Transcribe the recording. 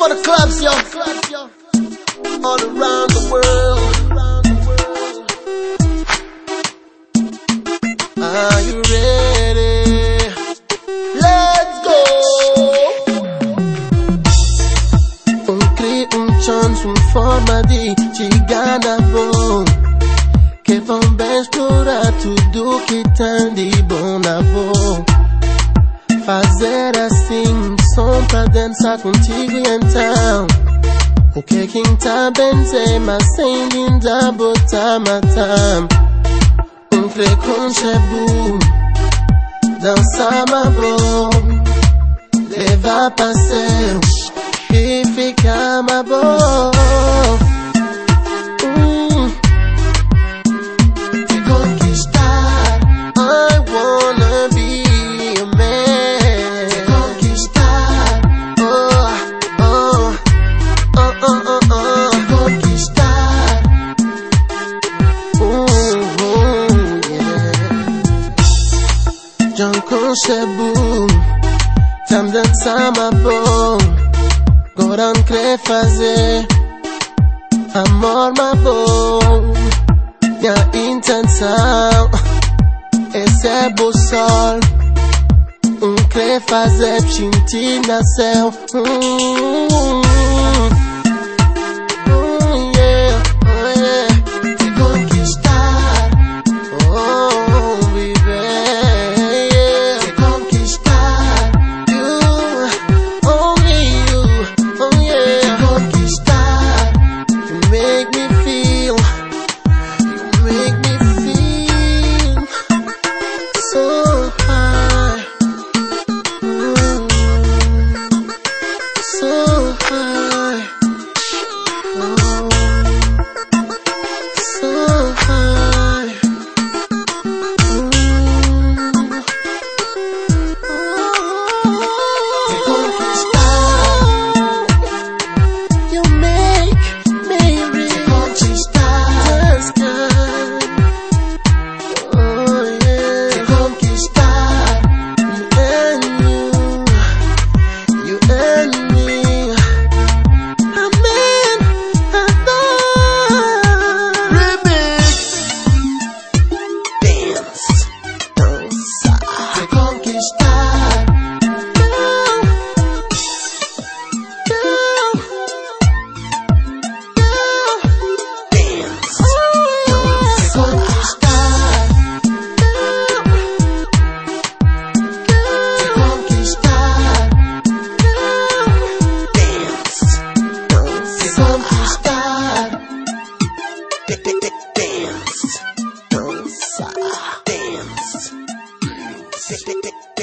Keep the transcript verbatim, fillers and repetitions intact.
the clubs, yo, all around the world. Are you ready? Let's go. Um cri, um chance, uma forma de chegar na boa, que vão bem explorar tudo que tem de bom na boa. Fazer assim um som pra dançar contigo então. O que quem tá bem dizer, mas sem linda botar matar. Um preconceito, dançar uma boa, levar parceiro e ficar uma boa. Hum. Te conquistar, I wanna be your man. Te conquistar, oh, oh, oh, oh, oh, oh. Te conquistar, uh, uh, yeah. John Concebu, tam dançar uma boa. Agora não quer fazer amor uma boa. Minha intenção, esse é o sol. Um quer fazer sentir na céu. Hum, hum, yeah, oh yeah. Te conquistar, oh, viver, yeah. Te conquistar, you, only you, oh yeah. Te conquistar, you make me feel, you make me feel so high, mm, so high, oh, so high, mm, oh. Te conquistar, you make me reach the sky. Oh yeah. Te conquistar, you and you, you and me. Amen, amen. Remix. Dance, dança. Te conquistar, girl, girl, girl. Dance, dança. Te conquistar, girl, girl. Te conquistar, girl. Dance, dança. Te conquistar, dance, dança, dance.